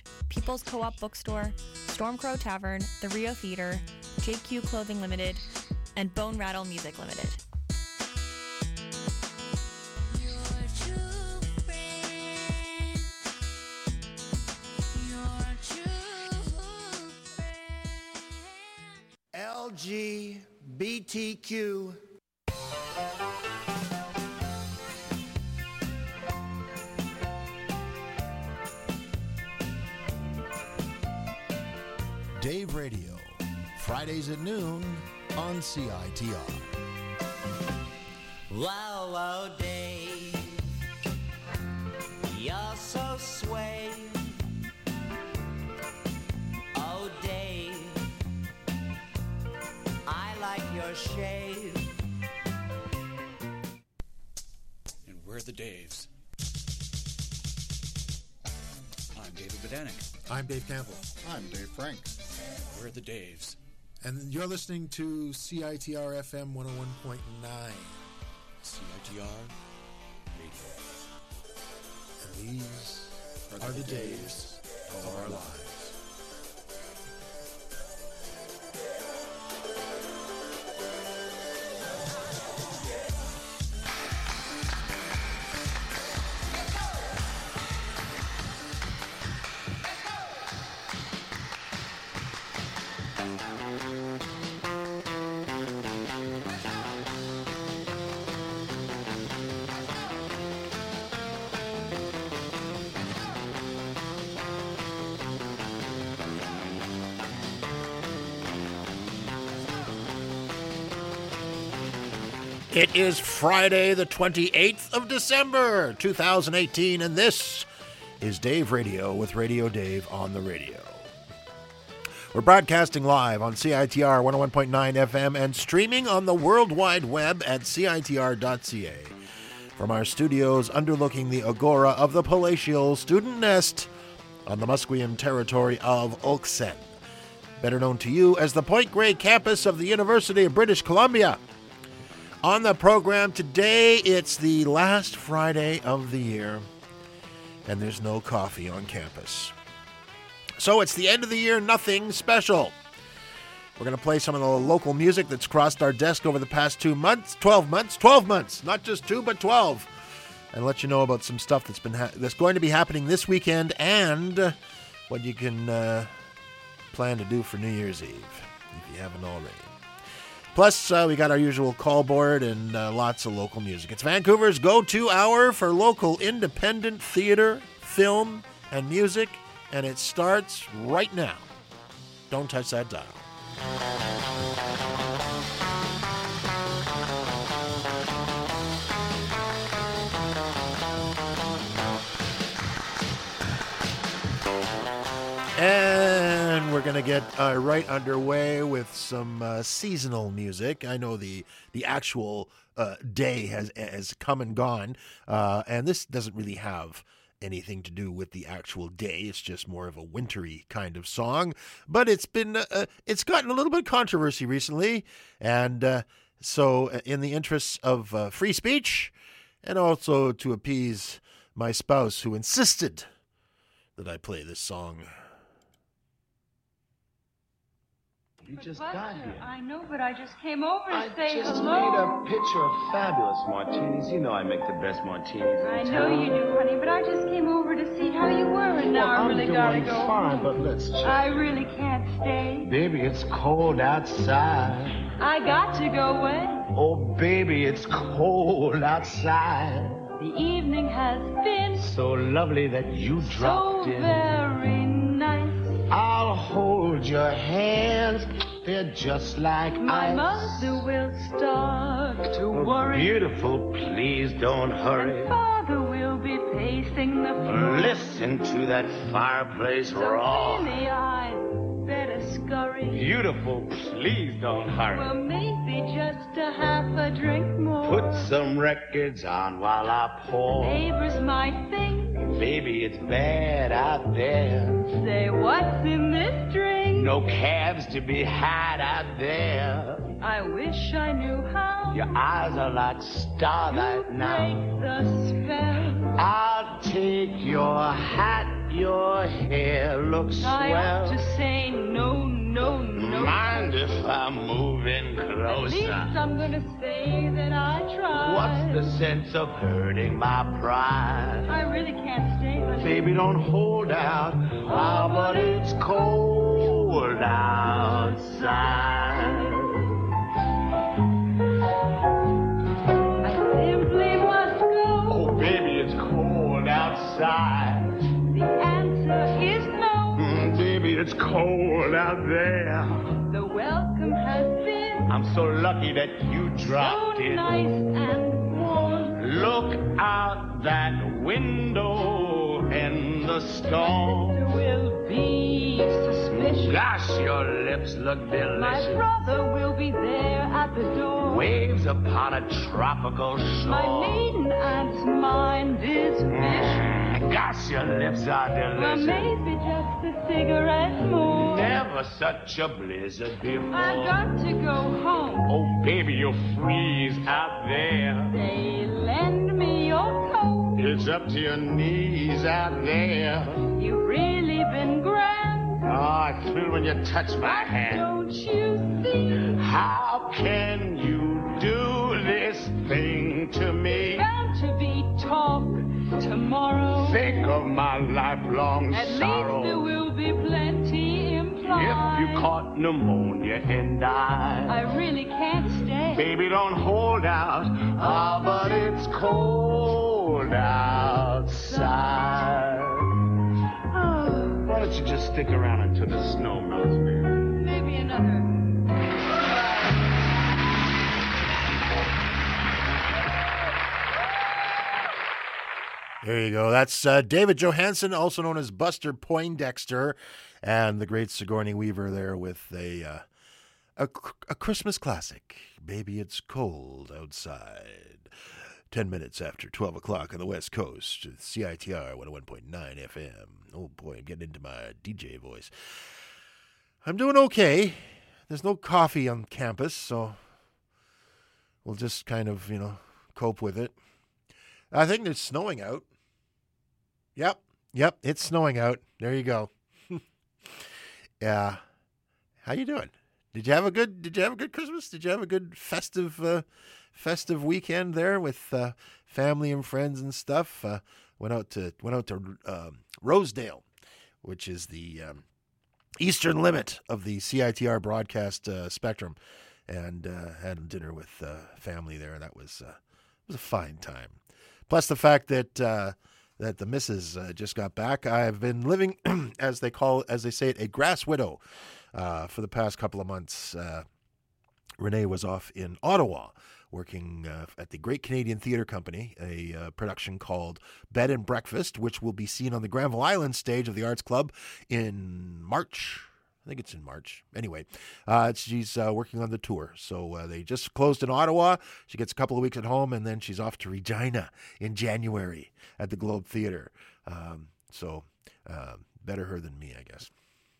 People's Co-op Bookstore, Stormcrow Tavern, the Rio Theater, JQ Clothing Limited, and Bone Rattle Music Limited. LGBTQ. Dave Radio, Fridays at noon on CITR. Wow, wow, Dave, you're so sway. Oh, Dave, I like your shave. And we're the Daves. I'm David Bodanik. I'm Dave Campbell. I'm Dave Frank. We're the Daves. And you're listening to CITR FM 101.9. CITR Radio. And these are the days of our lives. It is Friday, the 28th of December, 2018, and this is Dave Radio with Radio Dave on the radio. We're broadcasting live on CITR 101.9 FM and streaming on the World Wide Web at CITR.ca from our studios underlooking the agora of the palatial student nest on the Musqueam territory of Ulksen, better known to you as the Point Grey campus of the University of British Columbia. On the program today, it's the last Friday of the year, and there's no coffee on campus. So it's the end of the year, nothing special. We're going to play some of the local music that's crossed our desk over the past 12 months, not just 2, but 12, and let you know about some stuff that's going to be happening this weekend and what you can plan to do for New Year's Eve, if you haven't already. Plus, we got our usual call board and lots of local music. It's Vancouver's go-to hour for local independent theater, film, and music, and it starts right now. Don't touch that dial. And we're going to get right underway with some seasonal music. I know the actual day has come and gone, and this doesn't really have anything to do with the actual day. It's just more of a wintry kind of song. But it's gotten a little bit of controversy recently, and so in the interests of free speech, and also to appease my spouse who insisted that I play this song. You just got here. I know, but I just came over to say I just hello. made a picture of fabulous martinis. You know I make the best martinis I in know town. you do, honey, but I just came over to see how you were, and now I really gotta go. Fine, but let's check. I really can't stay. Baby, it's cold outside. I got to go away. Oh, baby, it's cold outside. The evening has been So lovely that you so dropped in. very nice. I'll hold your hands. They're just like My ice. mother will start to worry. Beautiful, please don't hurry. And father will be pacing the floor. Listen to that fireplace So roar. really I'd better scurry. Beautiful, please don't hurry. Well, maybe just a half a drink more. Put some records on while I pour. Neighbors might think, Baby, it's bad out there. say, what's in this drink? No cabs to be had out there. I wish I knew how Your eyes are like to starlight now. break the spell. I'll take your hat, your hair looks I ought swell. to say no, no, no. Mind if I'm moving At least closer? I'm gonna say that I tried. What's the sense of hurting my pride? I really can't stay, but Baby, don't hold out. Ah, but it's cold outside. I simply must go. Oh, baby, it's cold outside. The answer is no. Baby, it's cold out there. The welcome has been I'm so lucky that you so dropped in. nice and warm. Look out that window in the storm. There will be suspicion. Gosh, your lips look My delicious. brother will be there at the door. Waves upon a tropical shore. My maiden aunt's mind is vicious. Gosh, your lips are Well, delicious. maybe just a cigarette more. Never such a blizzard before. I've got to go home. Oh, baby, you'll freeze out there. Say, lend me your coat. It's up to your knees out there. You've really been grand. Oh, I feel when you touch my hand. Don't you see? How can you do this thing to me? Bound to be talk tomorrow. Think of my lifelong At sorrow. least there will be plenty implied. If you caught pneumonia and died. I really can't stay. Baby, don't hold out. Ah, but it's cold outside. Oh, Why don't you just stick around until the snow melts, baby? maybe another. There you go. That's David Johansen, also known as Buster Poindexter, and the great Sigourney Weaver there with a Christmas classic, Baby It's Cold Outside. 10 minutes after 12 o'clock on the West Coast, CITR 101.9 FM. Oh boy, I'm getting into my DJ voice. I'm doing okay. There's no coffee on campus, so we'll just kind of, cope with it. I think it's snowing out. Yep, it's snowing out. There you go. Yeah. How you doing? Did you have a good Christmas? Did you have a good festive weekend there with family and friends and stuff? Went out to Rosedale, which is the eastern limit of the CITR broadcast spectrum, and had dinner with family there. That was a fine time. Plus the fact that the missus just got back. I've been living, as they say it, a grass widow for the past couple of months. Renee was off in Ottawa working at the Great Canadian Theatre Company, a production called Bed and Breakfast, which will be seen on the Granville Island stage of the Arts Club in March. I think it's in March. Anyway, she's working on the tour. So they just closed in Ottawa. She gets a couple of weeks at home, and then she's off to Regina in January at the Globe Theatre. So better her than me, I guess.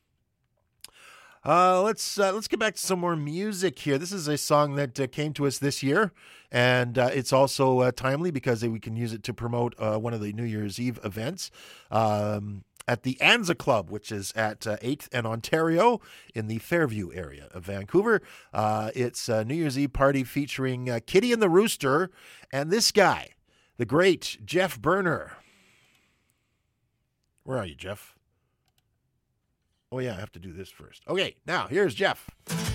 Let's get back to some more music here. This is a song that came to us this year, and it's also timely because we can use it to promote one of the New Year's Eve events. At the Anza Club, which is at 8th and Ontario in the Fairview area of Vancouver. It's a New Year's Eve party featuring Kitty and the Rooster and this guy, the great Jeff Berner. Where are you, Jeff? Oh, yeah, I have to do this first. Okay, now here's Jeff.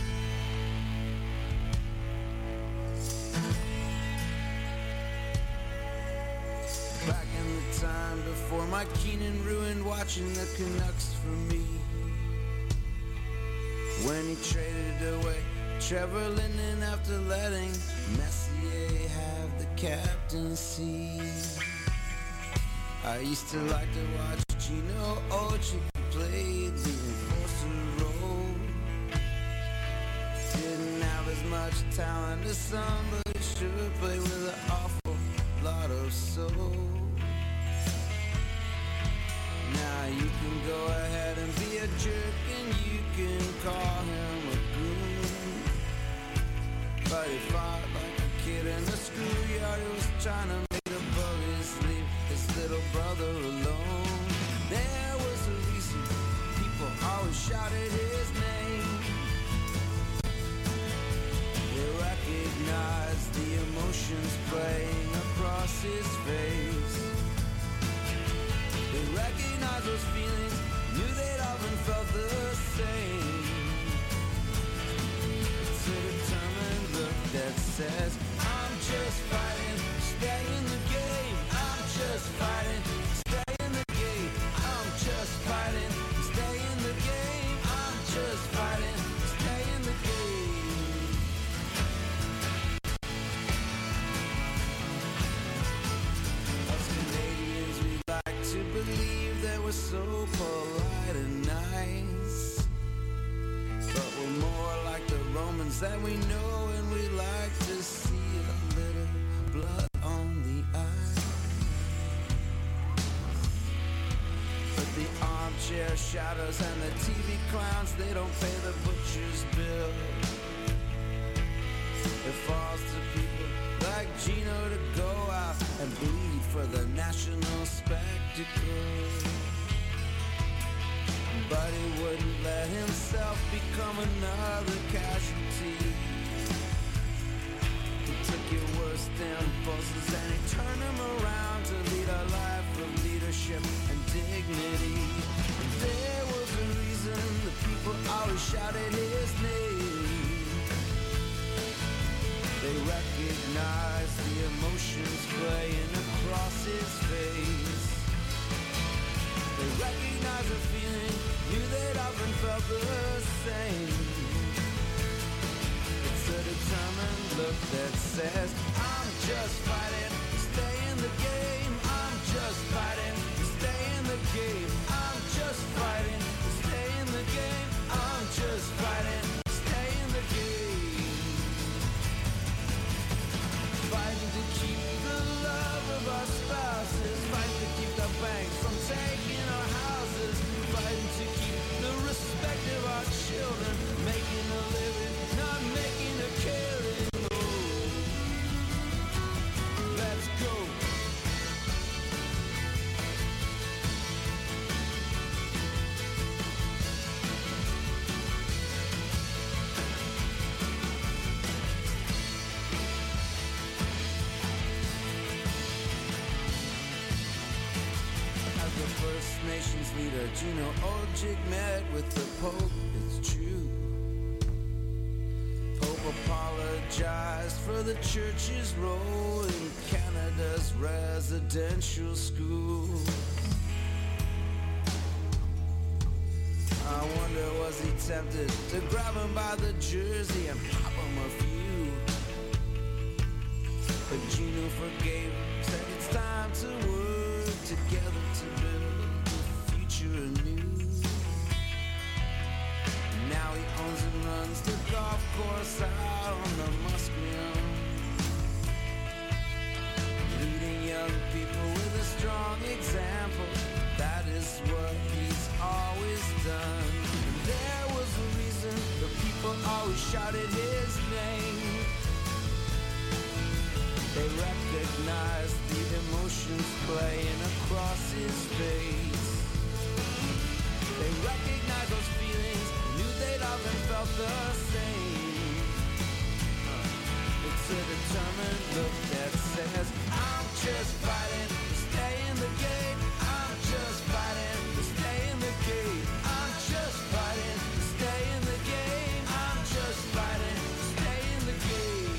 Back in the time before my Keenan ruined watching the Canucks for me. When he traded away Trevor Linden after letting Messier have the captaincy. I used to like to watch Gino Ochi play the enforcer role. Didn't have as much talent as some, but he sure played with an awful lot of soul. Now you can go ahead and be a jerk and you can call him a goon. But he fought like a kid in the schoolyard who was trying to make the bullies leave his little brother alone. There his face. They recognized those feelings, knew they'd often felt the same. It's a determined look that says, I'm just fighting, stay in the game. I'm just fighting, stay in the game. I'm just fighting, stay in the game. I'm just fighting, stay in the game. Us Canadians, we like to believe that we're so polite and nice, but we're more like the Romans that we know, and we like to see a little blood on the ice. But the armchair shadows and the TV clowns, they don't pay the butcher's bill. It falls to people like Gino to go out and bleed for the national spectacle. But he wouldn't let himself become another casualty. He took your worst impulses and he turned them around to lead a life of leadership and dignity. And there was a reason the people always shouted his name. They recognized the emotions playing across his face. They recognized the feeling, knew they'd often felt the same. It's a determined look that says, I'm just fighting, stay in the game. I'm just fighting, stay in the game. I'm just fighting, stay in the game. I'm just fighting, stay in the game. Fighting to keep the love of our spouses, fighting to keep the banks from taking our houses, fighting to keep the respect of our children, making a living, not making a killing. Oh, let's go. The First Nations leader Gino Ojig met with the Pope, it's true. Pope apologized for the church's role in Canada's residential schools. I wonder, was he tempted to grab him by the jersey and pop him a few? But Gino forgave him, said it's time to work together to build the future anew. Now he owns and runs the golf course out on the Musqueam, leading young people with a strong example. That is what he's always done. And there was a reason the people always shouted his name. They recognized the emotions playing across his face. They recognized those feelings, knew they'd often felt the same. It's a determined look that says, I'm just fighting to stay in the game. I'm just fighting to stay in the game. I'm just fighting to stay in the game. I'm just fighting to stay in the game.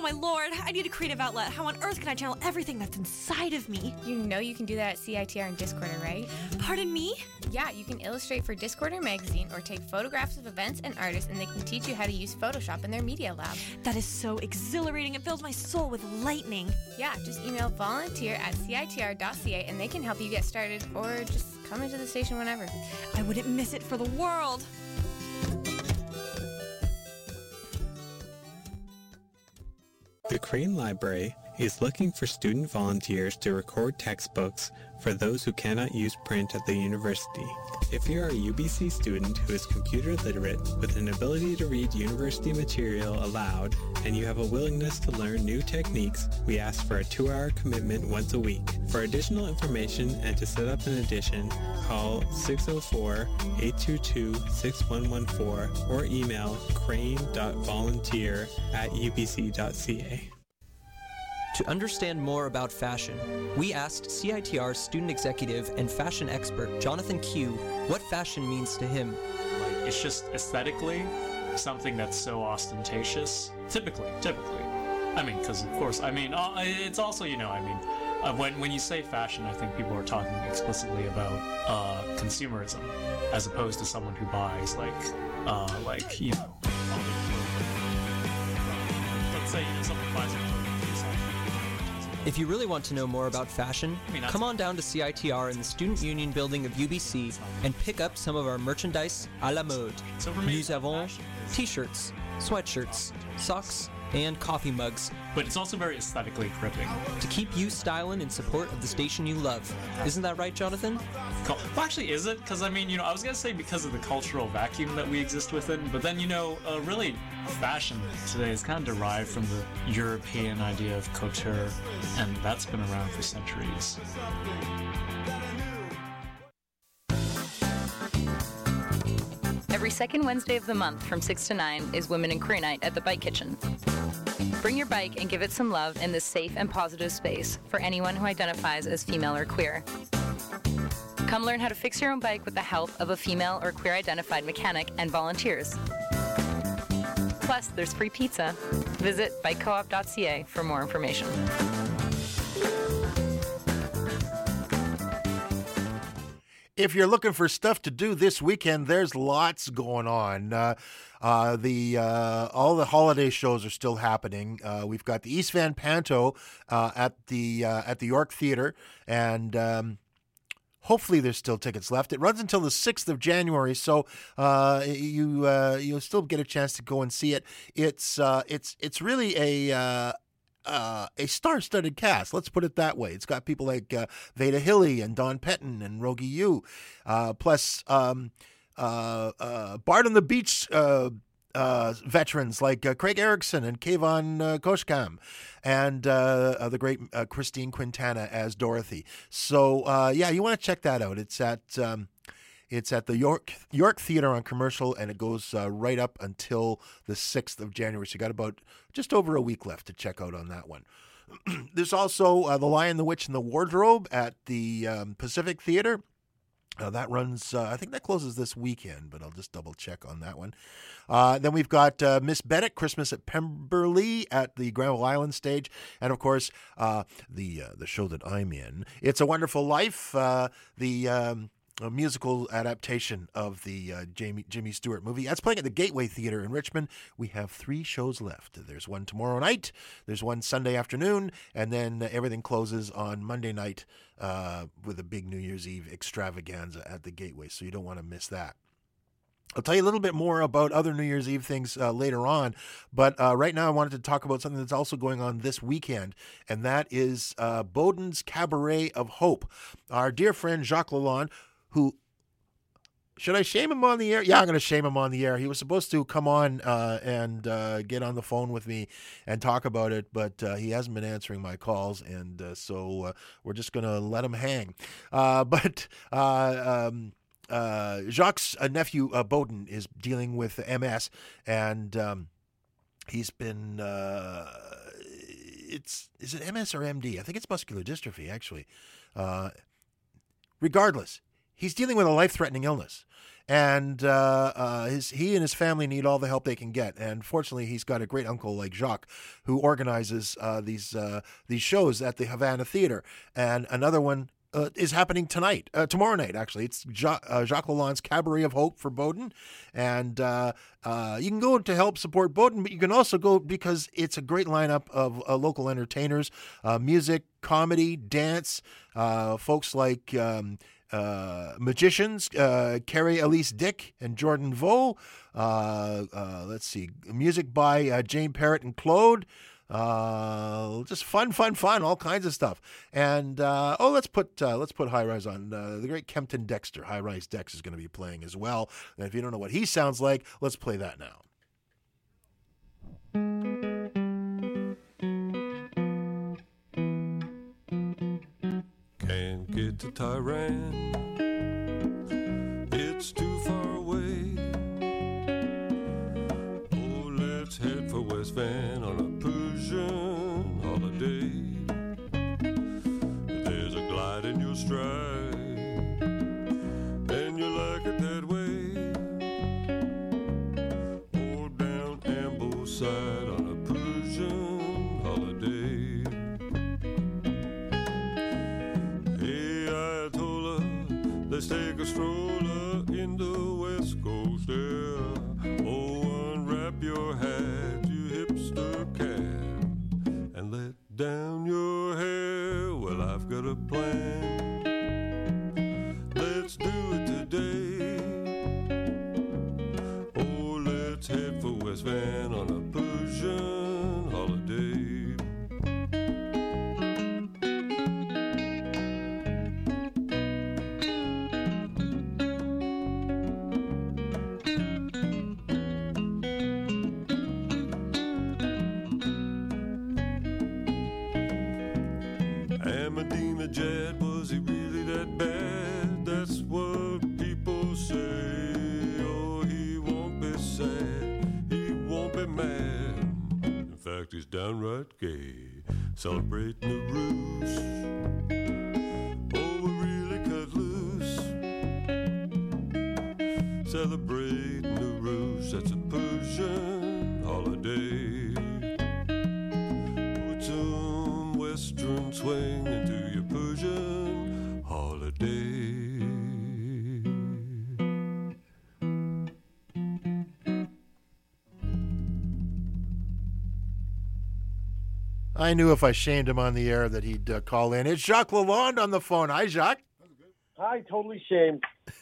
my lord, I need a creative outlet. How on earth can I channel everything that's inside of me? You know you can do that at CITR and Discorder, right? Pardon me? Yeah, you can illustrate for Discorder magazine or take photographs of events and artists, and they can teach you how to use Photoshop in their media lab. That is so exhilarating. It fills my soul with lightning. Yeah, just email volunteer@citr.ca and they can help you get started, or just come into the station whenever. I wouldn't miss it for the world. The Crane Library is looking for student volunteers to record textbooks for those who cannot use print at the university. If you're a UBC student who is computer literate with an ability to read university material aloud and you have a willingness to learn new techniques, we ask for a 2-hour commitment once a week. For additional information and to set up an edition, call 604-822-6114 or email crane.volunteer@ubc.ca. To understand more about fashion, we asked CITR student executive and fashion expert Jonathan Q what fashion means to him. Like, it's just aesthetically something that's so ostentatious. Typically. I mean, because of course, I mean, it's also, when you say fashion, I think people are talking explicitly about consumerism, as opposed to someone who buys all the clothing. Let's say someone buys a clothing. If you really want to know more about fashion, come on down to CITR in the Student Union building of UBC and pick up some of our merchandise à la mode. Nous avons t-shirts, sweatshirts, socks, and coffee mugs. But it's also very aesthetically gripping. To keep you styling in support of the station you love. Isn't that right, Jonathan? Well, actually, is it? Because, I was going to say because of the cultural vacuum that we exist within, but then, really, fashion today is kind of derived from the European idea of couture, and that's been around for centuries. Every second Wednesday of the month from 6 to 9 is Women in Queer Night at the Bike Kitchen. Bring your bike and give it some love in this safe and positive space for anyone who identifies as female or queer. Come learn how to fix your own bike with the help of a female or queer-identified mechanic and volunteers. Plus, there's free pizza. Visit bikecoop.ca for more information. If you're looking for stuff to do this weekend, there's lots going on. All the holiday shows are still happening. We've got the East Van Panto at the York Theatre, and hopefully there's still tickets left. It runs until the 6th of January, so you'll still get a chance to go and see it. It's really a star-studded cast. Let's put it that way. It's got people like Veda Hilly and Don Pettin and Rogi Yu, plus Bard on the Beach veterans like Craig Erickson and Kayvon Koshkam, and the great Christine Quintana as Dorothy. So you want to check that out. It's at the York Theatre on Commercial, and it goes right up until the 6th of January. So you got about just over a week left to check out on that one. There's also The Lion, the Witch, and the Wardrobe at the Pacific Theatre. That runs, I think that closes this weekend, but I'll just double check on that one. Then we've got Miss Bennett, Christmas at Pemberley at the Granville Island stage. And of course, the show that I'm in, It's a Wonderful Life, a musical adaptation of the Jimmy Stewart movie. That's playing at the Gateway Theatre in Richmond. We have 3 shows left. There's one tomorrow night, there's one Sunday afternoon, and then everything closes on Monday night with a big New Year's Eve extravaganza at the Gateway, so you don't want to miss that. I'll tell you a little bit more about other New Year's Eve things later on, but right now I wanted to talk about something that's also going on this weekend, and that is Bowden's Cabaret of Hope. Our dear friend Jacques Lalonde, who, should I shame him on the air? Yeah, I'm going to shame him on the air. He was supposed to come on and get on the phone with me and talk about it, but he hasn't been answering my calls, and so we're just going to let him hang. Jacques' nephew, Bowden, is dealing with MS, and he's been, is it MS or MD? I think it's muscular dystrophy, actually. Regardless, he's dealing with a life-threatening illness. And he and his family need all the help they can get. And fortunately, he's got a great uncle like Jacques, who organizes these shows at the Havana Theater. And another one is happening tomorrow night, actually. It's Jacques Lalonde's Cabaret of Hope for Bowden. And you can go to help support Bowden, but you can also go because it's a great lineup of local entertainers, music, comedy, dance, folks like... magicians, Carrie Elise Dick and Jordan Vaux. Let's see, music by Jane Parrott and Claude. Just fun, all kinds of stuff. And let's put High Rise on. The great Kempton Dexter, High Rise Dex, is going to be playing as well. And if you don't know what he sounds like, let's play that now. Can't get to Tehran, it's too far away. Oh, let's head for West Van on a Persian holiday. There's a glide in your stride, and you like it that way. Or down Ambleside on a Persian holiday. Let's take a stroller in the West Coast air. Oh, unwrap your hat, you hipster cat, and let down your hair. Well, I've got a plan. Let's do it today. Oh, let's head for West Van on a Persian holiday. Ahmadinejad, was he really that bad? That's what people say. Oh, he won't be sad, he won't be mad. In fact, he's downright gay, celebrating the roost. Oh, we really cut loose, celebrating the roost. That's a Persian holiday. Put some Western swing into your Persian holiday. I knew if I shamed him on the air that he'd call in. It's Jacques Lalonde on the phone. Hi, Jacques. Hi, totally shamed.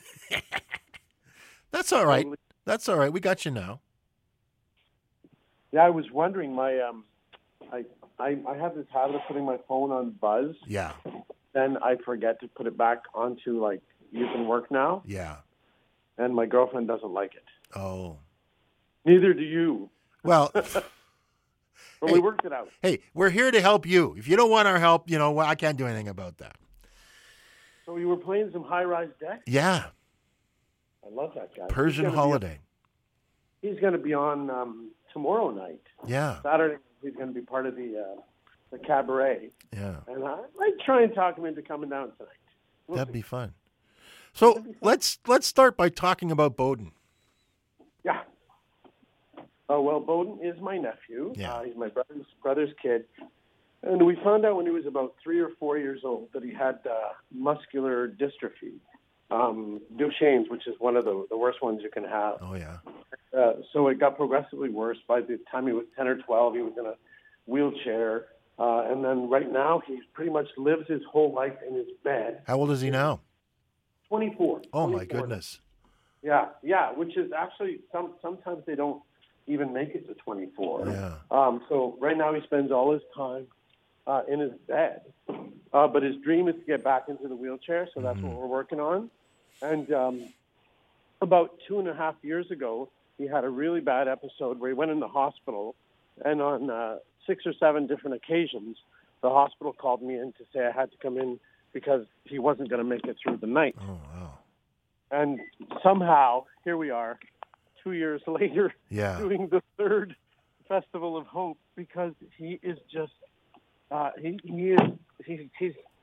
That's all right. That's all right. We got you now. Yeah, I was wondering. My I have this habit of putting my phone on buzz. Yeah. Then I forget to put it back onto like you can work now. Yeah. And my girlfriend doesn't like it. Oh. Neither do you. Well. But we worked it out. Hey, we're here to help you. If you don't want our help, I can't do anything about that. So you were playing some High Rise Dex? Yeah. I love that guy. Persian holiday. He's going to be on tomorrow night. Yeah. Saturday, he's going to be part of the cabaret. Yeah. And I might try and talk him into coming down tonight. That'd be fun. So let's start by talking about Bowden. Yeah. Oh, well, Bowden is my nephew. Yeah. He's my brother's kid. And we found out when he was about 3 or 4 years old that he had muscular dystrophy, Duchenne's, which is one of the worst ones you can have. Oh, yeah. So it got progressively worse. By the time he was 10 or 12, he was in a wheelchair. And then right now, he pretty much lives his whole life in his bed. How old is he now? 24. Oh, 24. my goodness. Yeah, which is actually, sometimes they don't even make it to 24. Yeah. So right now he spends all his time in his bed. But his dream is to get back into the wheelchair, so that's what we're working on. And about 2.5 years ago, he had a really bad episode where he went in the hospital, and on 6 or 7 different occasions, the hospital called me in to say I had to come in because he wasn't going to make it through the night. Oh, wow. And somehow, here we are, 2 years later, doing the 3rd Festival of Hope because he is just he's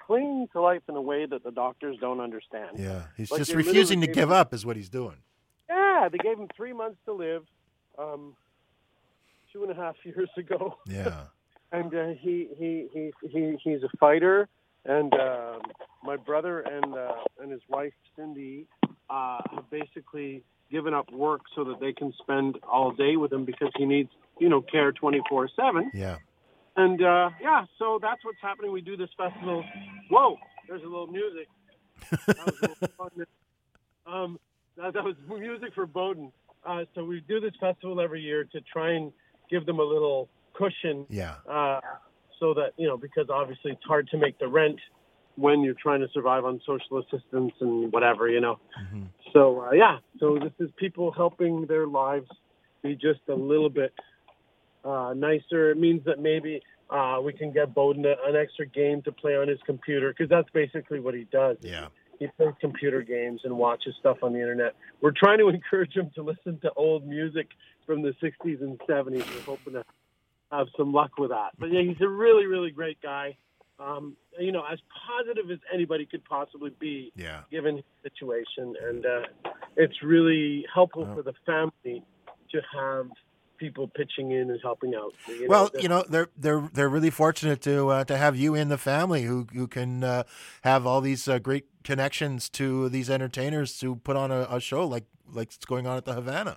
clinging to life in a way that the doctors don't understand. Yeah, he's Like, just they refusing to literally give gave him- up is what he's doing. Yeah, they gave him 3 months to live 2.5 years ago. Yeah. And he's a fighter, and my brother and his wife Cindy have basically given up work so that they can spend all day with him because he needs care 24/7. Yeah. And so that's what's happening. We do this festival. Whoa, there's a little music. That was a little fun. That was music for Bowden. So we do this festival every year to try and give them a little cushion. Yeah. So that, because obviously it's hard to make the rent when you're trying to survive on social assistance and whatever, Mm-hmm. So, so this is people helping their lives be just a little bit nicer. It means that maybe we can get Bowden an extra game to play on his computer, because that's basically what he does. Yeah. He plays computer games and watches stuff on the internet. We're trying to encourage him to listen to old music from the 60s and 70s. We're hoping to have some luck with that. But yeah, he's a really, really great guy. As positive as anybody could possibly be, given his situation. And it's really helpful for the family to have people pitching in and helping out. They're really fortunate to have you in the family who can have all these great connections to these entertainers to put on a show like what's going on at the Havana.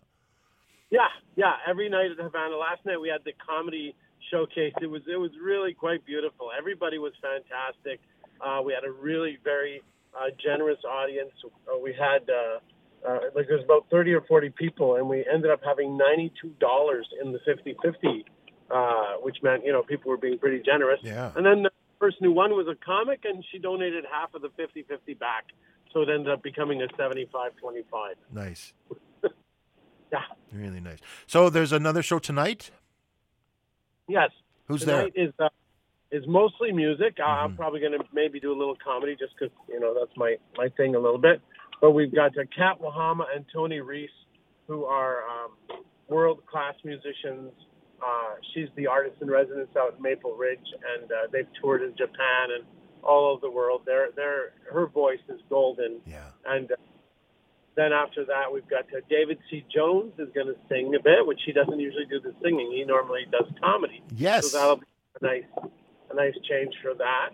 Yeah. Every night at the Havana. Last night we had the comedy showcase. It was really quite beautiful. Everybody was fantastic. We had a really very generous audience. We had there's about 30 or 40 people, and we ended up having $92 in the 50-50, which meant people were being pretty generous. Yeah. And then the person who won was a comic, and she donated half of the 50-50 back, so it ended up becoming a 75-25. Nice. Yeah. Really nice. So there's another show tonight? Yes. Who's tonight there? Is mostly music. I'm probably going to maybe do a little comedy just because, that's my thing a little bit. But we've got Kat Wahama and Tony Reese, who are world-class musicians. She's the artist in residence out in Maple Ridge, and they've toured in Japan and all over the world. Her voice is golden. Yeah. And then after that, we've got David C. Jones is going to sing a bit, which he doesn't usually do the singing. He normally does comedy. Yes. So that'll be a nice change for that.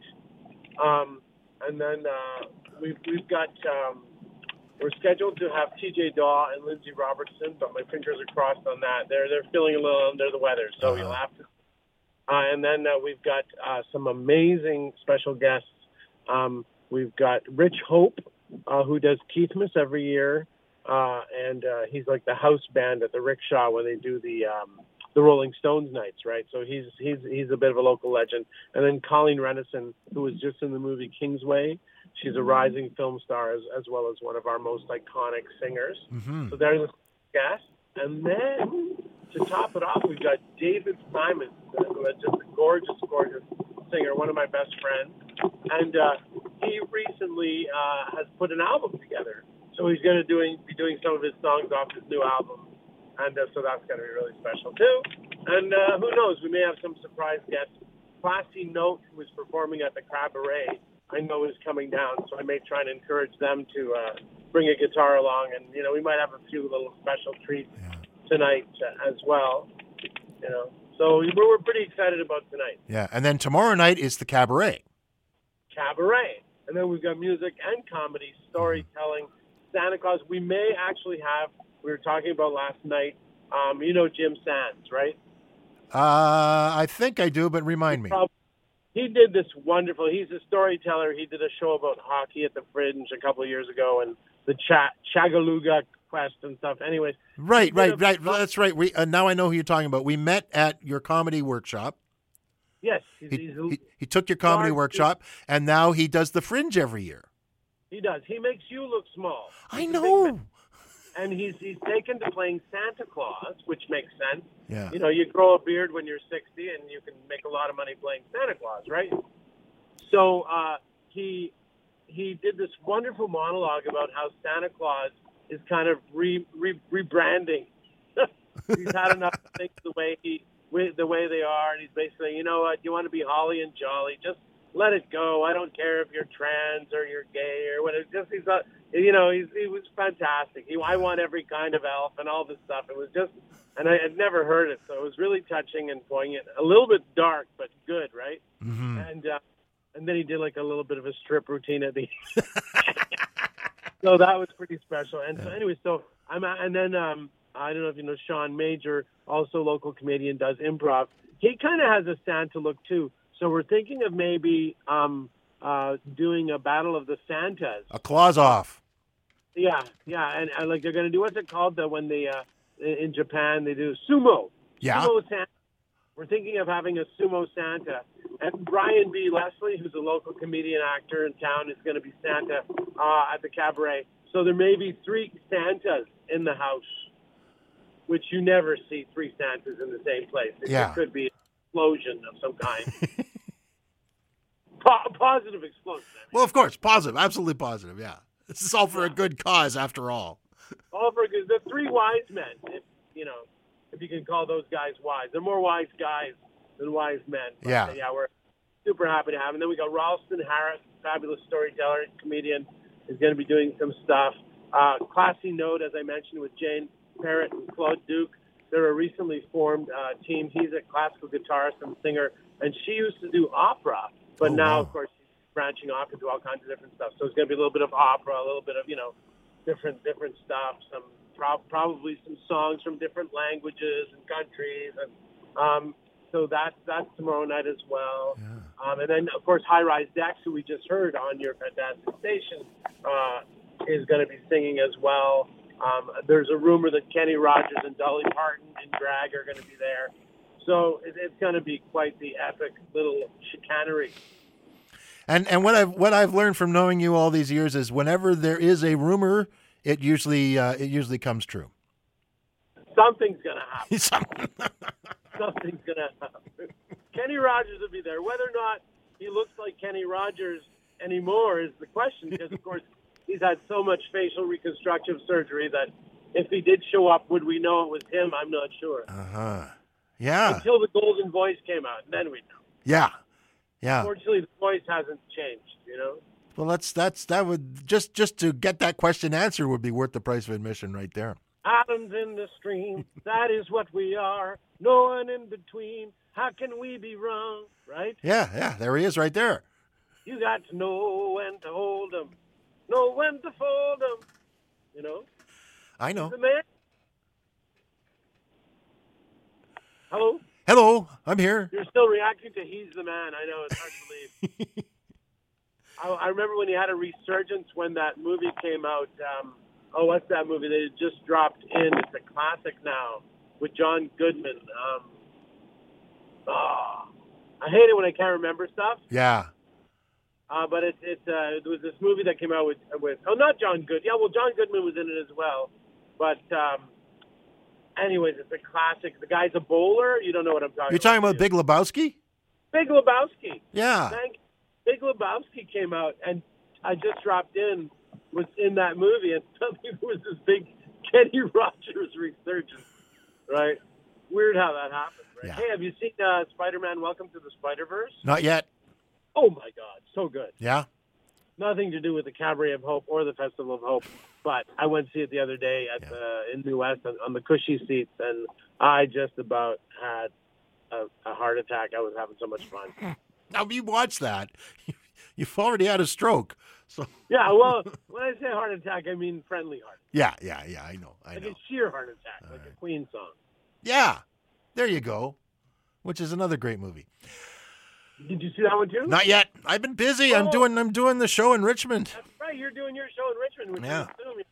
And then we've got we're scheduled to have T.J. Daw and Lindsay Robertson, but my fingers are crossed on that. They're feeling a little under the weather, so you'll have to. And then we've got some amazing special guests. We've got Rich Hope, who does Keithmas every year, and he's like the house band at the Rickshaw when they do the Rolling Stones nights, right? So he's a bit of a local legend. And then Colleen Renison, who was just in the movie Kingsway. She's a rising film star as well as one of our most iconic singers. Mm-hmm. So there's a guest. And then to top it off, we've got David Simon, who is just a gorgeous, gorgeous singer, one of my best friends. And he recently has put an album together. So he's going to be doing some of his songs off his new album. And so that's going to be really special, too. And who knows, we may have some surprise guests. Classy Note, who is performing at the Cabaret, I know is coming down, so I may try and encourage them to bring a guitar along. And, we might have a few little special treats tonight as well. So we're pretty excited about tonight. Yeah, and then tomorrow night is the Cabaret. Cabaret. And then we've got music and comedy, storytelling, Santa Claus. We may actually have, we were talking about last night, Jim Sands, right? I think I do, but remind me. He did this wonderful, he's a storyteller. He did a show about hockey at the Fringe a couple of years ago and the Chagaluga Quest and stuff. Anyways. Right. That's right. We now I know who you're talking about. We met at your comedy workshop. Yes. He took your comedy workshop, and now he does the Fringe every year. He does. He makes you look small. I know. And he's taken to playing Santa Claus, which makes sense. Yeah. You grow a beard when you're 60, and you can make a lot of money playing Santa Claus, right? So he did this wonderful monologue about how Santa Claus is kind of rebranding. He's had enough things the way they are, and he's basically, you know what, you want to be holly and jolly, just let it go. I don't care if you're trans or you're gay or whatever. Just he was fantastic. I want every kind of elf and all this stuff. It was just, and I had never heard it, so it was really touching and poignant. A little bit dark, but good, right? Mm-hmm. And then he did like a little bit of a strip routine at the end. So that was pretty special. And so anyway, I don't know if you know Sean Major, also local comedian, does improv. He kind of has a Santa look too. So we're thinking of maybe doing a battle of the Santas. A claws off. Yeah, and like they're going to do, what's it called? When they in Japan they do sumo. Yeah. Sumo Santa. We're thinking of having a sumo Santa. And Brian B. Leslie, who's a local comedian actor in town, is going to be Santa at the cabaret. So there may be 3 Santas in the house, which you never see 3 Santas in the same place. It could be an explosion of some kind. Positive explosion. I mean. Well, of course, positive, absolutely positive. Yeah, this is all for a good cause, after all. All for good. The 3 wise men, if you can call those guys wise. They're more wise guys than wise men. But, yeah, we're super happy to have them. And then we got Ralston Harris, fabulous storyteller, comedian, is going to be doing some stuff. Classy Note, as I mentioned, with Jane Parrott and Claude Duke. They're a recently formed team. He's a classical guitarist and singer, and she used to do opera, but now, of course, she's branching off into all kinds of different stuff. So it's going to be a little bit of opera, a little bit of, different stuff, some probably some songs from different languages and countries, and so that's tomorrow night as well. Yeah. And then, of course, High Rise Dex, who we just heard on your fantastic station, is going to be singing as well. There's a rumor that Kenny Rogers and Dolly Parton and drag are going to be there. So it's going to be quite the epic little chicanery. And what I've learned from knowing you all these years is whenever there is a rumor, it usually comes true. Something's going to happen. Something's going to happen. Kenny Rogers will be there. Whether or not he looks like Kenny Rogers anymore is the question, because, of course, he's had so much facial reconstructive surgery that if he did show up, would we know it was him? I'm not sure. Yeah. Until the Golden Voice came out, and then we'd know. Yeah. Unfortunately, the voice hasn't changed, Well, that would just to get that question answered would be worth the price of admission right there. Atoms in the stream, that is what we are. No one in between. How can we be wrong, right? Yeah, there he is right there. You got to know when to hold them, know when to fold them, I know. The man. Hello? Hello, I'm here. You're still reacting to He's the Man. I know, it's hard to believe. I remember when he had a resurgence when that movie came out. What's that movie? They just dropped in. It's a classic now with John Goodman. I hate it when I can't remember stuff. Yeah. But it was this movie that came out with not John Goodman. Yeah, well, John Goodman was in it as well. But anyways, it's a classic. The guy's a bowler. You don't know what I'm talking about. You're talking about Big Lebowski? Big Lebowski. Yeah. Big Lebowski came out, and I just dropped in, was in that movie, and suddenly there was this big Kenny Rogers resurgence, right? Weird how that happened, right? Yeah. Hey, have you seen Spider-Man Welcome to the Spider-Verse? Not yet. Oh, my God. So good. Yeah? Nothing to do with the Cabaret of Hope or the Festival of Hope, but I went to see it the other day in New West on the cushy seats, and I just about had a heart attack. I was having so much fun. Now, you watch that. You've already had a stroke. So yeah, well, when I say heart attack, I mean friendly heart attack. Yeah, I know. Like a sheer heart attack, like a Queen song. Yeah, there you go, which is another great movie. Did you see that one too? Not yet. I've been busy. I'm doing the show in Richmond. That's right. You're doing your show in Richmond, which is assuming.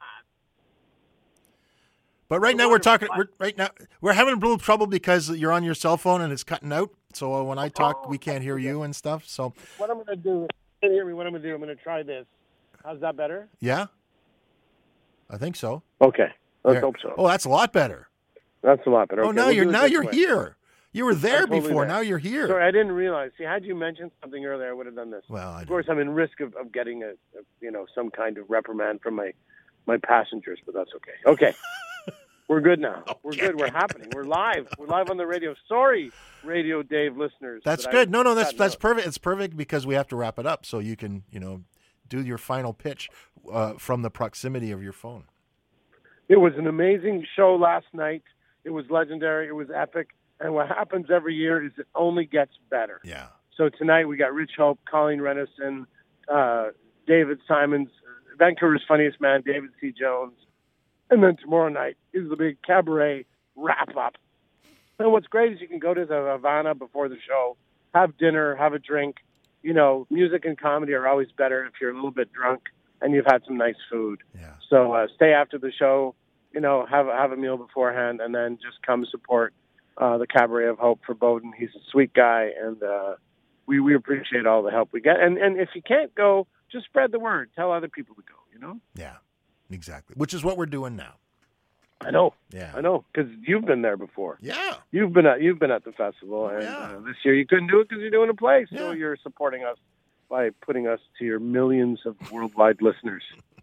But right now we're having a little trouble because you're on your cell phone and it's cutting out. So when I talk, we can't hear you and stuff. So what I'm going to do, you can't hear me. What I'm going to do, I'm going to try this. How's that better? Yeah, I think so. Okay, let's hope so. Oh, that's a lot better. That's a lot better. Oh, okay, now you're here. You were there totally before. There. Now you're here. Sorry, I didn't realize. See, had you mentioned something earlier, I would have done this. Well, of course, I'm in risk of getting some kind of reprimand from my passengers, but that's okay. Okay. We're good now. We're good. We're happening. We're live. We're live on the radio. Sorry, Radio Dave listeners. That's that good. No, that's perfect. It's perfect because we have to wrap it up so you can, do your final pitch from the proximity of your phone. It was an amazing show last night. It was legendary. It was epic. And what happens every year is it only gets better. Yeah. So tonight we got Rich Hope, Colleen Renison, David Simons, Vancouver's Funniest Man, David C. Jones. And then tomorrow night is the big cabaret wrap-up. And what's great is you can go to the Havana before the show, have dinner, have a drink. Music and comedy are always better if you're a little bit drunk and you've had some nice food. Yeah. So stay after the show, have a meal beforehand, and then just come support the Cabaret of Hope for Bowden. He's a sweet guy, and we appreciate all the help we get. And if you can't go, just spread the word. Tell other people to go, Yeah, exactly. Which is what we're doing now. I know. Yeah. I know, because you've been there before. Yeah. You've been at the festival, and this year you couldn't do it because you're doing a play. So you're supporting us by putting us to your millions of worldwide listeners.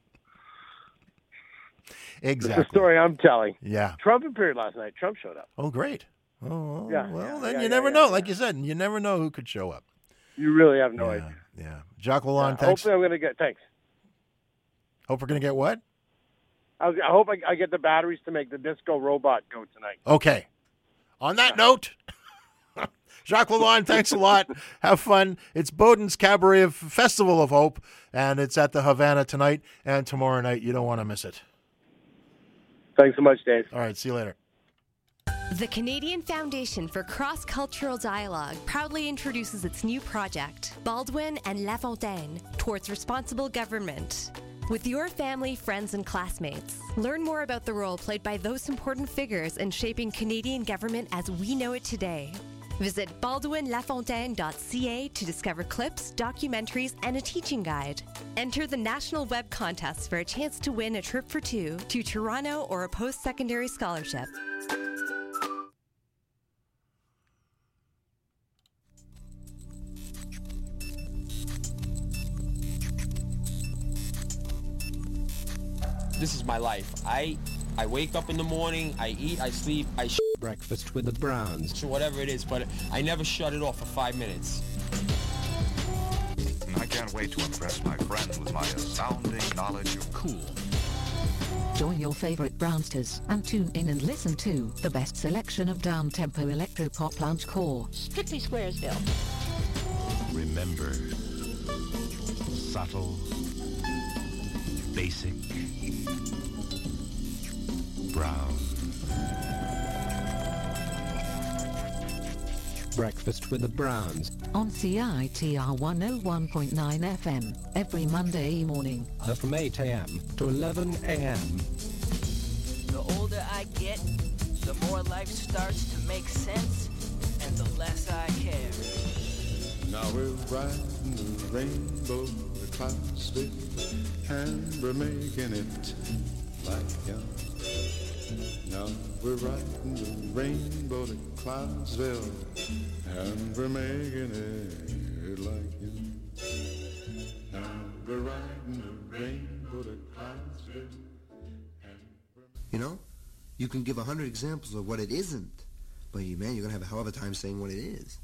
Exactly. It's the story I'm telling. Yeah. Trump appeared last night. Trump showed up. Oh, great. Oh, yeah. Well, yeah, then yeah, you never yeah, know. yeah. Like you said, you never know who could show up. You really have no idea. Yeah. Jacques Lalonde, thanks. Hopefully I'm going to get, thanks. Hope we're going to get what? I hope I get the batteries to make the disco robot go tonight. Okay. On that note, Jacques Lalonde, thanks a lot. Have fun. It's Bowden's Cabaret Festival of Hope, and it's at the Havana tonight and tomorrow night. You don't want to miss it. Thanks so much, Dave. All right. See you later. The Canadian Foundation for Cross-Cultural Dialogue proudly introduces its new project, Baldwin and Lafontaine, towards responsible government. With your family, friends, and classmates, learn more about the role played by those important figures in shaping Canadian government as we know it today. Visit baldwinlafontaine.ca to discover clips, documentaries, and a teaching guide. Enter the national web contest for a chance to win a trip for two to Toronto or a post-secondary scholarship. This is my life. I wake up in the morning, I eat, I sleep, I breakfast with the Browns. Whatever it is, but I never shut it off for 5 minutes. I can't wait to impress my friends with my astounding knowledge of cool. Join your favorite Brownsters and tune in and listen to the best selection of down-tempo electro-pop lounge core. Strictly Squaresville. Remember, subtle, basic, brown. Breakfast with the Browns. On CITR 101.9 FM, every Monday morning. From 8 a.m. to 11 a.m. The older I get, the more life starts to make sense, and the less I care. Now we're riding the rainbow, the clouds dip, and we're making it like young. Now we're riding the rainbow to Cloudsville, and we're making it like young. Now we're riding the rainbow to Cloudsville. You can give 100 examples of what it isn't, but you're going to have a hell of a time saying what it is.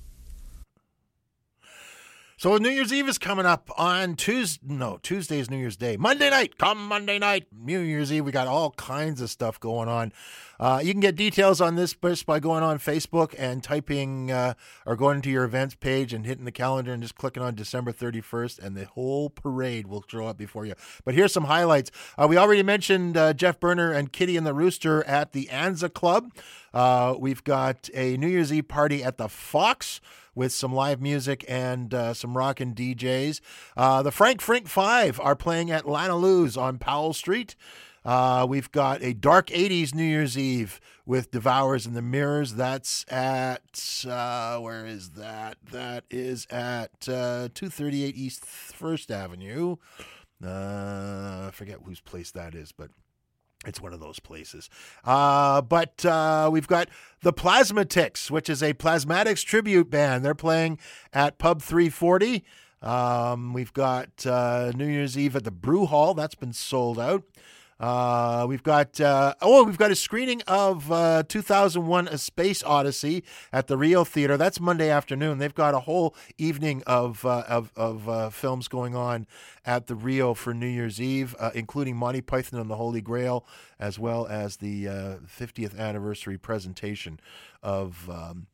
So New Year's Eve is coming up on Tuesday's New Year's Day. Monday night, come Monday night, New Year's Eve. We got all kinds of stuff going on. You can get details on this just by going on Facebook and typing or going to your events page and hitting the calendar and just clicking on December 31st, and the whole parade will show up before you. But here's some highlights. We already mentioned Jeff Berner and Kitty and the Rooster at the Anza Club. We've got a New Year's Eve party at the Fox with some live music and some rockin' DJs. The Frank Frink 5 are playing at Lana Lou's on Powell Street. We've got a Dark 80s New Year's Eve with Devours and the Mirrors. That's at, where is that? That is at 238 East 1st Avenue. I forget whose place that is, but it's one of those places. But we've got the Plasmatics, which is a Plasmatics tribute band. They're playing at Pub 340. We've got New Year's Eve at the Brew Hall. That's been sold out. We've got a screening of 2001: A Space Odyssey at the Rio Theater. That's Monday afternoon. They've got a whole evening of films going on at the Rio for New Year's Eve, including Monty Python and the Holy Grail, as well as the 50th anniversary presentation of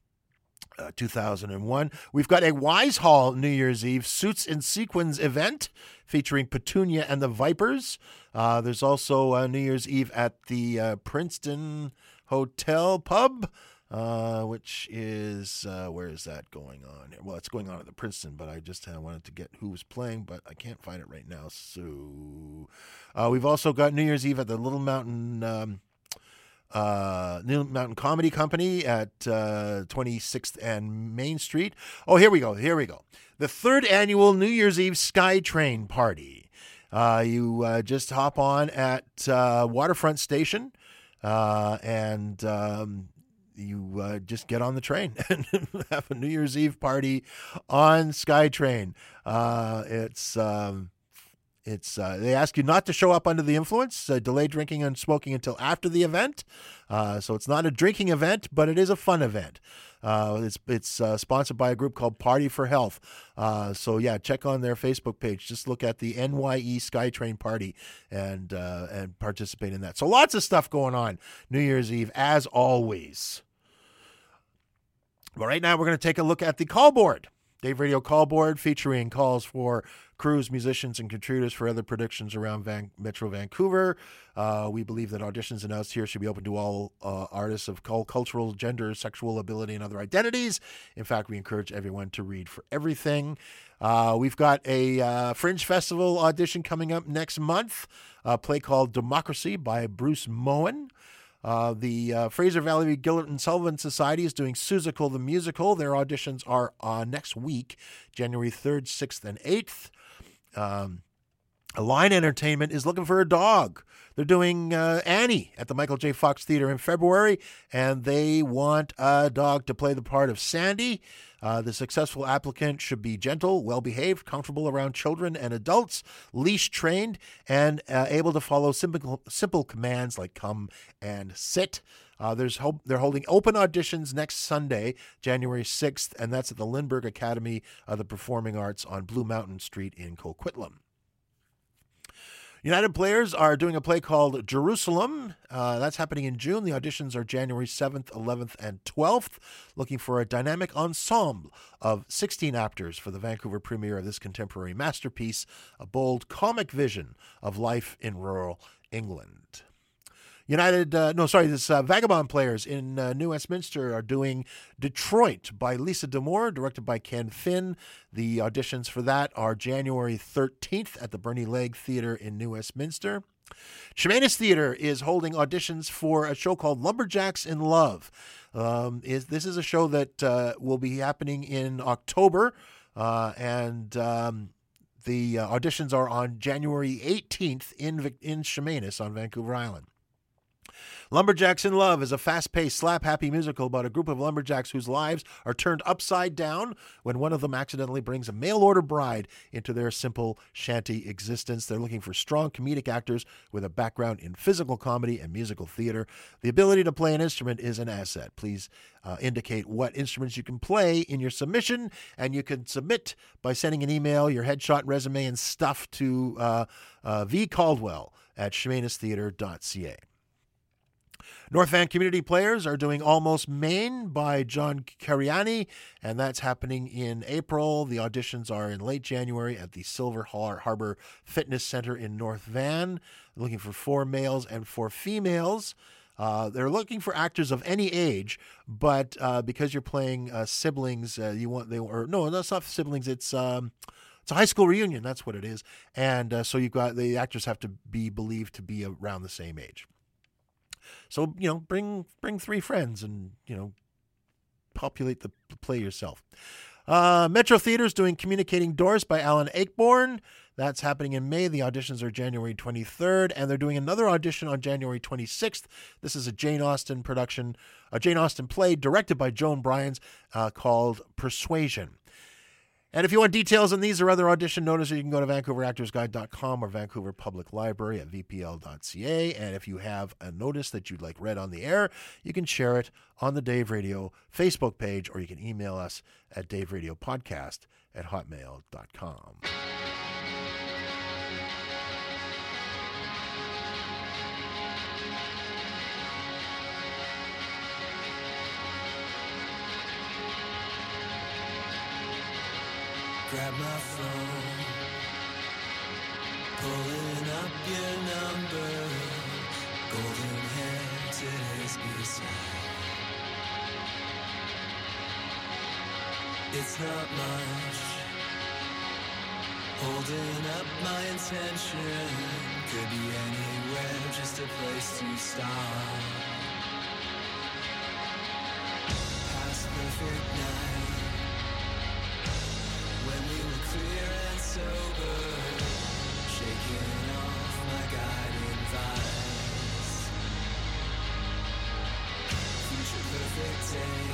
2001. We've got a Wise Hall New Year's Eve Suits and Sequins event featuring Petunia and the Vipers. There's also New Year's Eve at the Princeton Hotel Pub, which is, where is that going on? Well, it's going on at the Princeton, but I just wanted to get who was playing, but I can't find it right now. So we've also got New Year's Eve at the Little Mountain Comedy Company at 26th and Main Street. Oh, here we go. The third annual New Year's Eve SkyTrain party. You just hop on at Waterfront Station and you just get on the train and have a New Year's Eve party on SkyTrain. They ask you not to show up under the influence, delay drinking and smoking until after the event. So it's not a drinking event, but it is a fun event. It's sponsored by a group called Party for Health. So yeah, check on their Facebook page. Just look at the NYE SkyTrain party and participate in that. So lots of stuff going on New Year's Eve as always. But right now we're going to take a look at the call board. Dave Radio call board featuring calls for crews, musicians, and contributors for other productions around Metro Vancouver. We believe that auditions announced here should be open to all artists of cultural, gender, sexual ability, and other identities. In fact, we encourage everyone to read for everything. We've got a Fringe Festival audition coming up next month, a play called Democracy by Bruce Moen. The Fraser Valley Gillert and Sullivan Society is doing Seussical the Musical. Their auditions are next week, January 3rd, 6th, and 8th. Align Entertainment is looking for a dog. They're doing Annie at the Michael J. Fox Theater in February, and they want a dog to play the part of Sandy. The successful applicant should be gentle, well-behaved, comfortable around children and adults, leash-trained, and able to follow simple commands like come and sit. They're holding open auditions next Sunday, January 6th, and that's at the Lindbergh Academy of the Performing Arts on Blue Mountain Street in Coquitlam. United Players are doing a play called Jerusalem. That's happening in June. The auditions are January 7th, 11th, and 12th. Looking for a dynamic ensemble of 16 actors for the Vancouver premiere of this contemporary masterpiece, a bold comic vision of life in rural England. Vagabond Players in New Westminster are doing Detroit by Lisa D'Amour, directed by Ken Finn. The auditions for that are January 13th at the Bernie Legg Theatre in New Westminster. Chemainus Theatre is holding auditions for a show called Lumberjacks in Love. This is a show that will be happening in October, and the auditions are on January 18th in Chemainus on Vancouver Island. Lumberjacks in Love is a fast-paced, slap-happy musical about a group of lumberjacks whose lives are turned upside down when one of them accidentally brings a mail-order bride into their simple shanty existence. They're looking for strong comedic actors with a background in physical comedy and musical theater. The ability to play an instrument is an asset. Please indicate what instruments you can play in your submission, and you can submit by sending an email, your headshot, resume, and stuff to vcaldwell@chemainustheatre.ca. North Van Community Players are doing Almost Maine by John Cariani, and that's happening in April. The auditions are in late January at the Silver Harbor Fitness Center in North Van. They're looking for 4 males and 4 females. They're looking for actors of any age, but because you're playing siblings, that's not siblings. It's a high school reunion. That's what it is, and so you've got the actors have to be believed to be around the same age. So, bring 3 friends and, populate the play yourself. Metro Theater's doing Communicating Doors by Alan Ayckbourn. That's happening in May. The auditions are January 23rd, and they're doing another audition on January 26th. This is a Jane Austen production, a Jane Austen play directed by Joan Bryans called Persuasion. And if you want details on these or other audition notices, you can go to VancouverActorsGuide.com or Vancouver Public Library at vpl.ca. And if you have a notice that you'd like read on the air, you can share it on the Dave Radio Facebook page, or you can email us at daveradiopodcast@hotmail.com. Grab my phone, pulling up your number. Golden hair, today's beside. It's not much, holding up my intention. Could be anywhere, just a place to start. Past perfect night, when we were clear and sober, shaking off my guiding vibes. Future perfect day,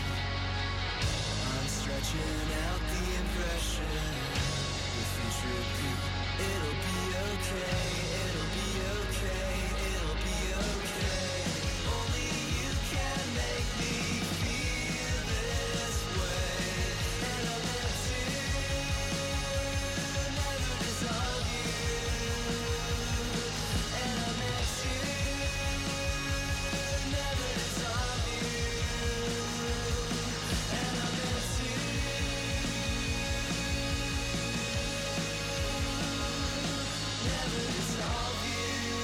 I'm stretching out the impression. With future peak, it'll be okay, it'll be okay, it'll be okay. Only you can make me feel this way. And I'm meant to never dissolve you. And I'm meant to never dissolve you. And I'm meant to never dissolve you.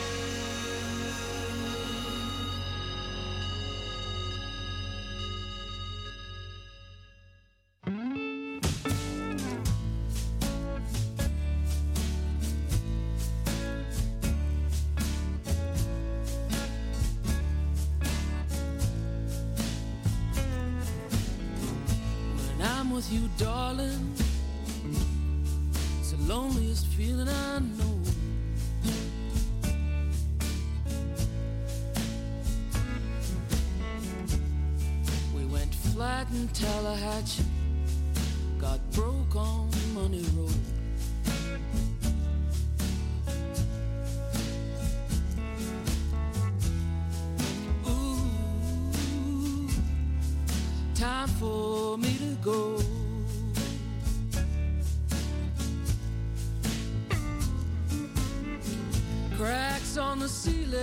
When I'm with you, darling, it's the loneliest feeling I know. We went flat in Tallahatchie, got broke on Money Road. Ooh, time for me to go. Cracks on the ceiling,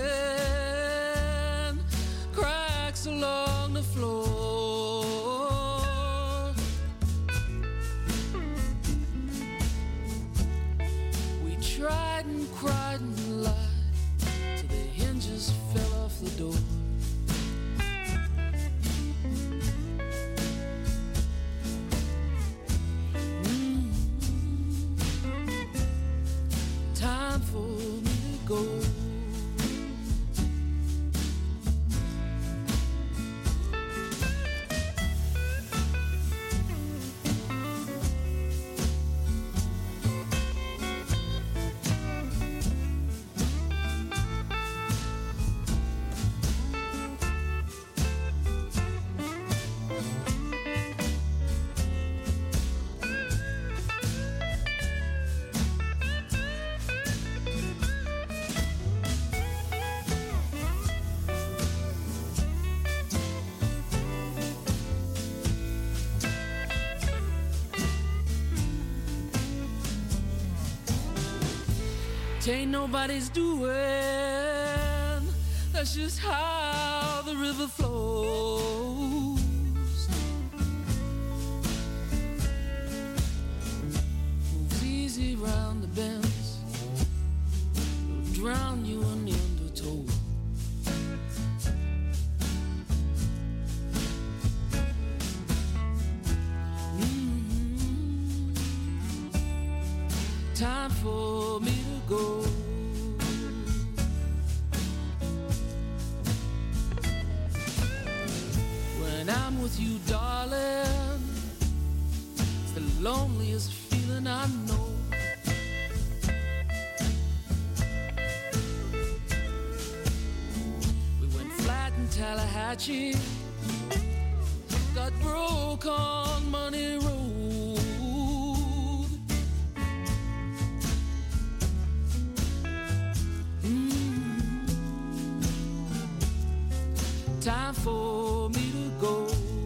cracks along the floor. We tried and cried and lied till the hinges fell off the door. Time for me to go. Tain't nobody's doing, that's just how the river flows. Moves easy round the bends, it'll drown you in the undertow. Time for me to go. When I'm with you, darling, it's the loneliest feeling I know. We went flat in Tallahatchie, got broke on Money Road. Time for me to go.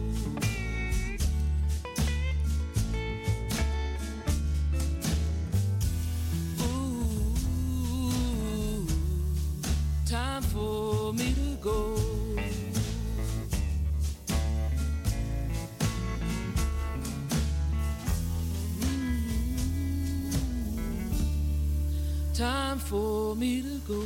Ooh, time for me to go. Time for me to go.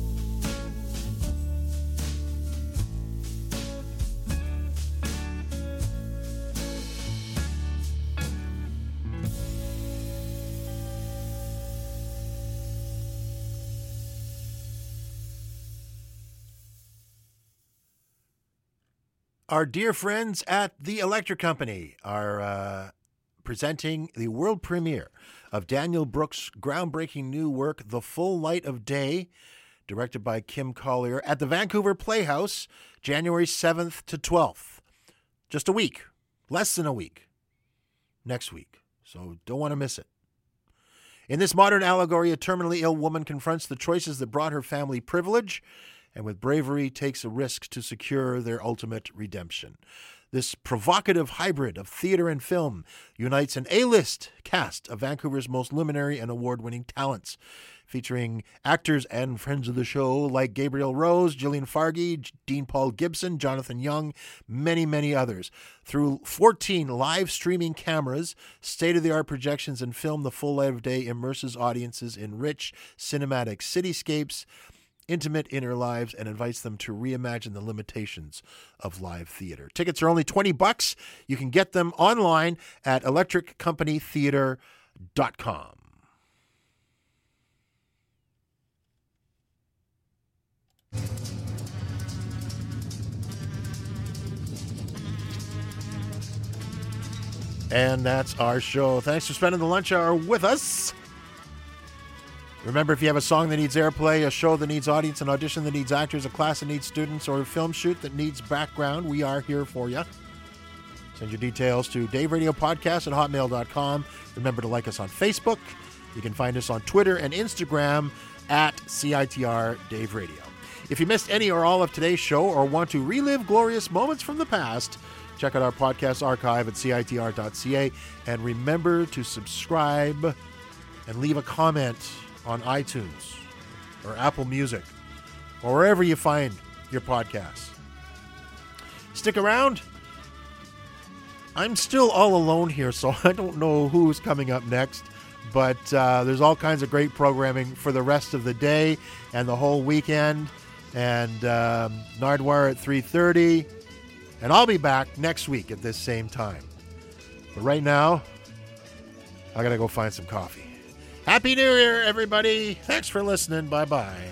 Our dear friends at the Electric Company are presenting the world premiere of Daniel Brooks' groundbreaking new work, The Full Light of Day, directed by Kim Collier, at the Vancouver Playhouse, January 7th to 12th. Just a week, less than a week, next week. So don't want to miss it. In this modern allegory, a terminally ill woman confronts the choices that brought her family privilege and with bravery takes a risk to secure their ultimate redemption. This provocative hybrid of theater and film unites an A-list cast of Vancouver's most luminary and award-winning talents, featuring actors and friends of the show like Gabriel Rose, Gillian Fargy, Dean Paul Gibson, Jonathan Young, many, many others. Through 14 live streaming cameras, state-of-the-art projections, and film, The Full Light of Day immerses audiences in rich cinematic cityscapes, intimate inner lives, and invites them to reimagine the limitations of live theater. Tickets are only $20. You can get them online at electriccompanytheater.com. And that's our show. Thanks for spending the lunch hour with us. Remember, if you have a song that needs airplay, a show that needs audience, an audition that needs actors, a class that needs students, or a film shoot that needs background, we are here for you. Send your details to daveradiopodcast@hotmail.com. Remember to like us on Facebook. You can find us on Twitter and Instagram at CITR Dave Radio. If you missed any or all of today's show or want to relive glorious moments from the past, check out our podcast archive at CITR.ca. And remember to subscribe and leave a comment on iTunes or Apple Music or wherever you find your podcasts. Stick around. I'm still all alone here, so I don't know who's coming up next, but there's all kinds of great programming for the rest of the day and the whole weekend, and Nardwuar at 3:30, and I'll be back next week at this same time. But right now, I gotta go find some coffee. Happy New Year, everybody. Thanks for listening. Bye-bye.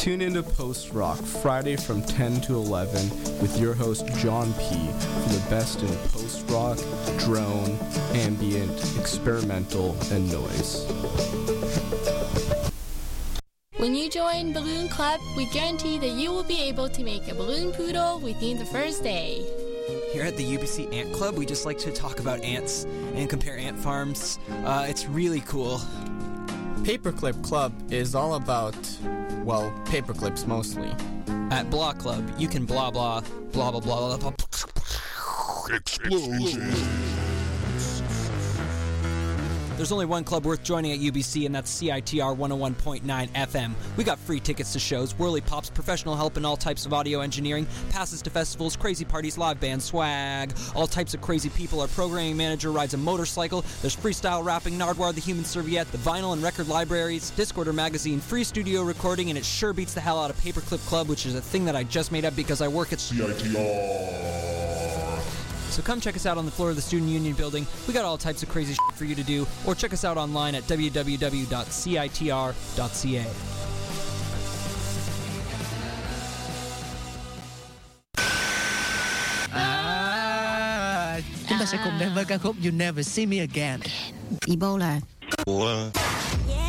Tune into Post Rock Friday from 10 to 11 with your host John P. for the best in post rock, drone, ambient, experimental, and noise. When you join Balloon Club, we guarantee that you will be able to make a balloon poodle within the first day. Here at the UBC Ant Club, we just like to talk about ants and compare ant farms. It's really cool. Paperclip Club is all about, well, paperclips mostly. At Blah Club, you can blah blah, blah blah blah blah blah. Explosion. There's only one club worth joining at UBC, and that's CITR 101.9 FM. We got free tickets to shows, whirly pops, professional help in all types of audio engineering, passes to festivals, crazy parties, live band swag, all types of crazy people. Our programming manager rides a motorcycle. There's freestyle rapping, Nardwar the Human Serviette, the vinyl and record libraries, Discorder magazine, free studio recording, and it sure beats the hell out of Paperclip Club, which is a thing that I just made up because I work at CITR. So come check us out on the floor of the Student Union building. We got all types of crazy shit for you to do, or check us out online at www.citr.ca. Chúng ta sẽ cùng đến với ca khúc You Never See Me Again. Ebola.